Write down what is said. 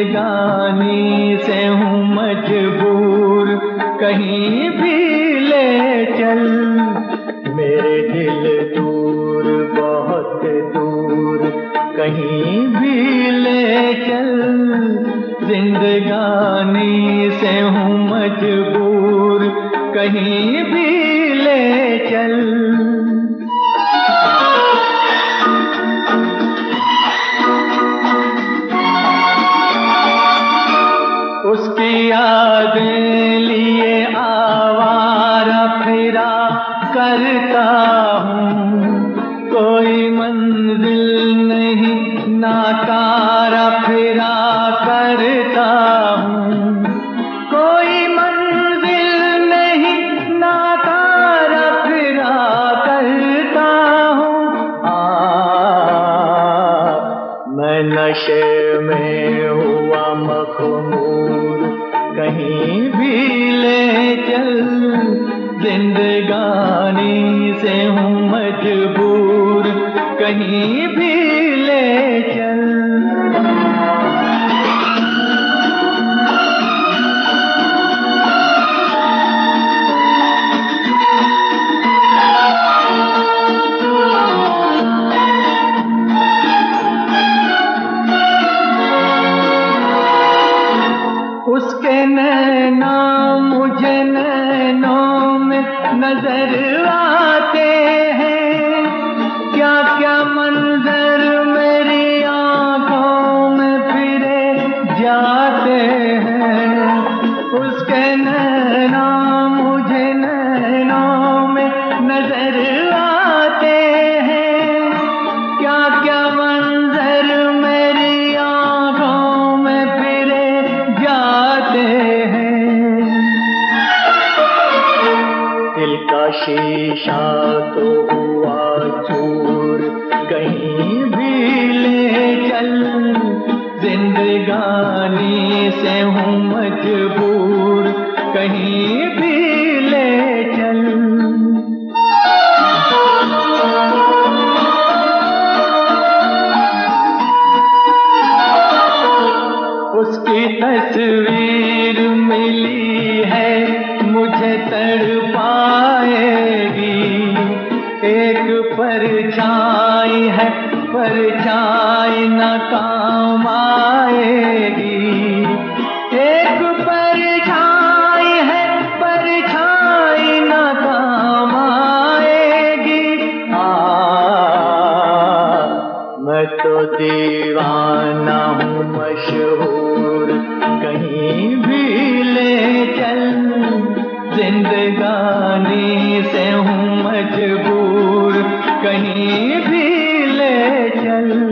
जिंदगानी से हूँ मजबूर, कहीं भी ले चल। मेरे दिल दूर, बहुत दूर, कहीं भी ले चल। जिंदगानी से हूँ मजबूर, कहीं भी ले चल। उसकी यादें लिए आवारा फिरा करता हूँ, कोई मंजिल नहीं नाकारा फिरा करता हूँ, कोई मंजिल नहीं नाकारा फिरा करता हूँ। मैं नशे में हुआ मखमूर, कहीं भी ले चल। जिंदगानी से हूँ मजबूर, कहीं भी ले चल। उसके नैना मुझे नैनों में नजर आते हैं, क्या क्या मंजर मेरी आंखों में फिरे जाते हैं। उसके नैना मुझे नैनों में नजर आते हैं, क्या क्या मंजर मेरी आंखों में फिरे जाते हैं। दिल का शीशा तो हुआ चूर, कहीं भी ले चल। जिंदगानी से हूँ मजबूर, कहीं भी ले चल। उसकी तस्वीर मिली है मुझे तड़पाएगी, एक परछाई है परछाई न काम आएगी। एक परछाई है परछाई न काम आएगी। मैं तो दीवाना हूँ मशहूर, कहीं भी ले चल। जिंदगानी से हूँ मजबूर, कहीं भी ले चल।